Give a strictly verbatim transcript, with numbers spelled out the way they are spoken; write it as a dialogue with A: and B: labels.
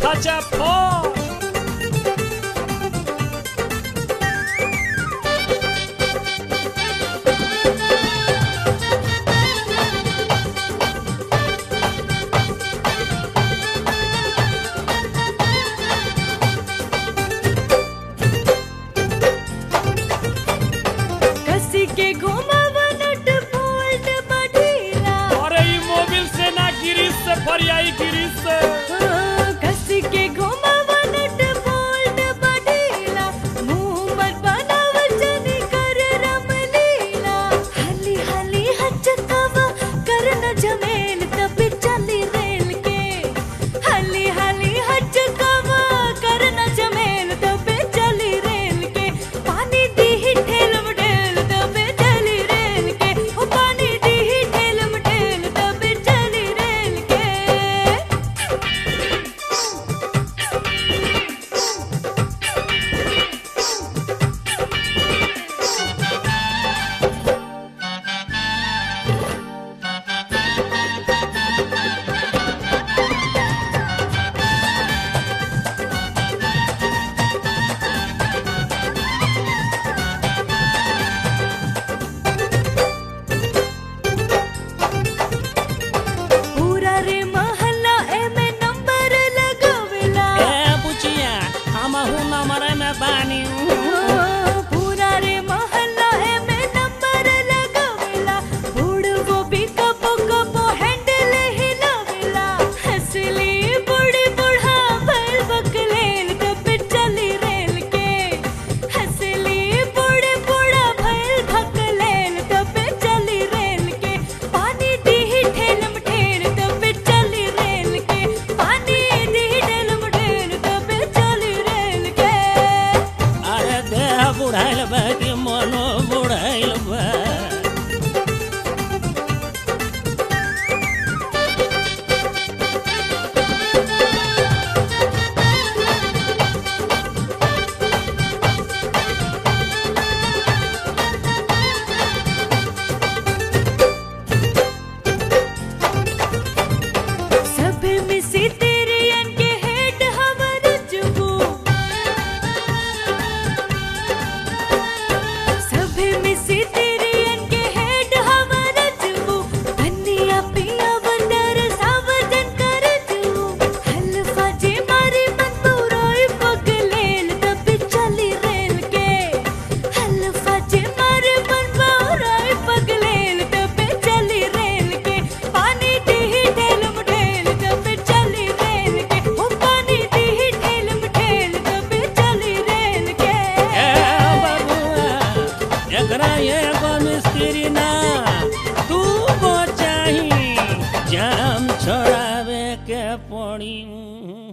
A: फाचा फो
B: के घुमावा nut bolt बढ़ीला
A: अरे ई मोबिल से ना गिरिस से फरियाई गिरिस से
B: कसी के घुमावा नट बोल्ट बढ़ीला मुंह मत बनाव जनी कर रमलीला हली हली हचकावा कर न जमेल तब चली रेल के हली हली हचकावा कर न जमेल तब चली रेल के पानी दी ठेल
A: बानी
B: पूरा रे मोहल्ला है में नंबर लगावेला बुढ़वो भी कबो कबो हैंडल हिलावेला हंसली बूढ़ी बूढ़ा भर बकलेल तब चली रेल के हंसली बूढ़ी बूढ़ा भर बकलेल तब चली रेल के पानी दी ठेलम ठेल तब चली रेल के पानी दी ठेलम ठेल तब चली रेल के
A: बुढ़ाइल बा कि मनो बुढ़ाइल बा
B: सब मिसी तेरे के हेड हवर जुबू सब मिसी तेरे के हेड हवर जुबू धनिया पिया वंदर सावजन कर जू हलफा जे मारे मन पूरोई पगलेल तब चली रेल के हलफा जे मारे मन पूरोई पगलेल तब चली रेल के पानी दी ठेलम ठेल तब चली रेल के ओ पानी दी ठेलम ठेल तब चली रेल के
A: ए बाबुआ एकरा एगो मिस्त्री ना तू को चाही जाम छोड़ावे के पड़ी।